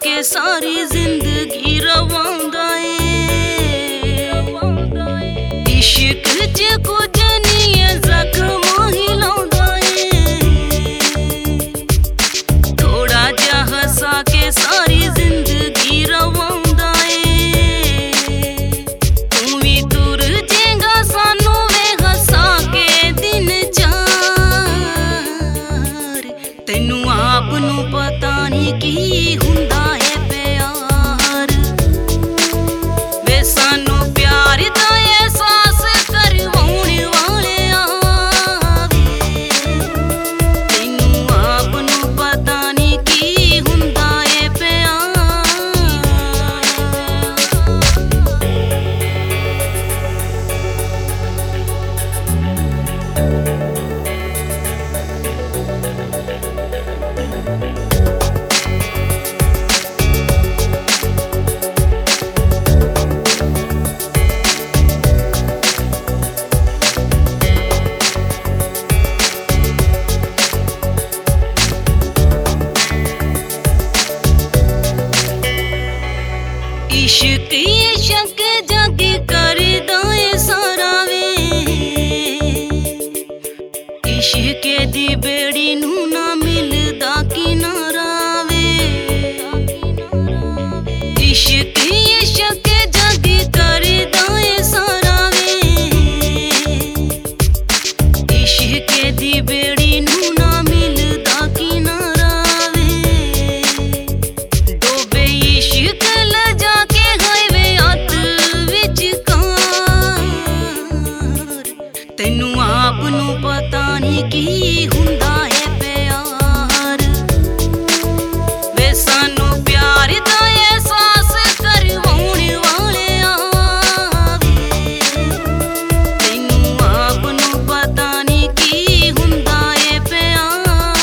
के सारी जिंदगी रवांदा ए। इश्क च कुछ नहीं है जख्म ही लांदा ए। थोड़ा जा हसा के सारी जिंदगी रवांदा ए। तू भी तुर जेगा सानू वे हसा के दिन चार। तैनू आप नू पता नहीं की हुंदा है प्यार। वे सानू प्यार दा एहसास करवाउण वाले आवे। तैनू आप नू पता नहीं की हुंदा है प्यार। इश्क ये शक जग करदा ए सारा वे। इश्क दी बेड़ी नू ना मिलदा किनारा वे। इश्क ये शक जग करदा ए सारा वे। इश्क दी बेड़ी नू ना मिलदा किनारा वे। डोबे इश्क लजा तैनू आप नू पता नहीं की हुंदा है प्यार। वे सानू प्यार दा एहसास करवाउण वाले आवे। तैनू आप नू पता नहीं की हुंदा है प्यार।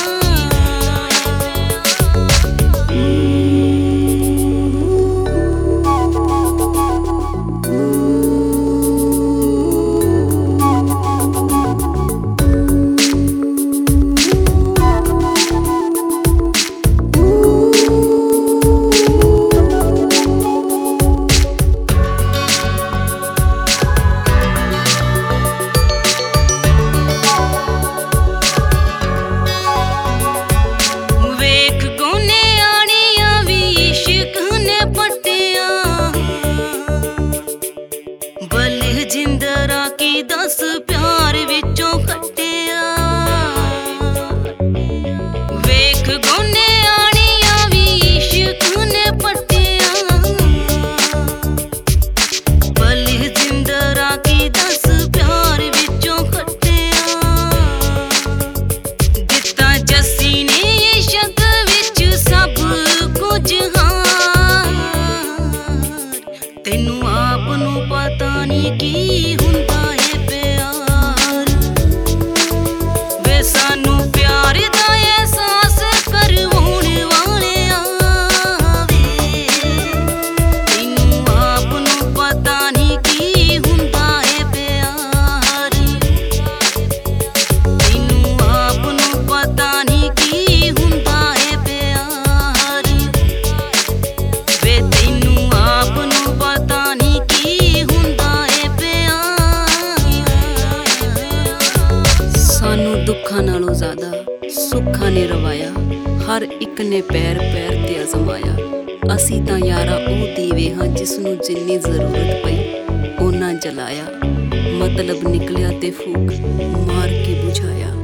जिंदरा की दस प्यार विचों खट्टिया। वेख गोने आनिया भी इश्क ने पट्टिया। बली जिंदरा की दस प्यार विचों खट्टिया। दिता जस्सी ने इश्क विच सब कुछ हार। तैनू आप नू पता नहीं की हुंदा है प्यार। वे सानू प्यार दा एहसास करवाउण वाले आवे। तैनू आप नू पता नहीं की हुंदा है प्यार। तैनू आप नू पता नहीं की हुंदा है प्यार। वे तैनू आप नू पता नहीं की हुंदा है प्यार। सानू दुखां नालों ज़्यादा सुखां ने रवाया। हर एक ने पैर पैर ते अजमाया। असीं तां यारा ओह दीवे हां जिसनू जिन्नी जरूरत पई ओना जलाया। मतलब निकलिया ते फूक मार के बुझाया।